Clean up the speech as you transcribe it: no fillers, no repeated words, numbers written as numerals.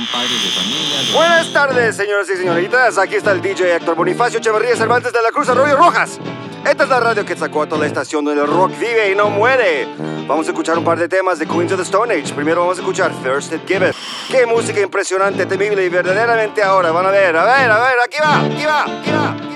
padres de familia. Buenas tardes, señoras y señoritas. Aquí está el DJ Héctor Bonifacio Echeverría Cervantes de la Cruz Arroyo Rojas. Esta es la radio Quetzalcóatl, la estación donde el rock vive y no muere. Vamos a escuchar un par de temas de Queens of the Stone Age. Primero vamos a escuchar First It Giveth. Qué música impresionante, temible y verdaderamente ahora. Van a ver, aquí va.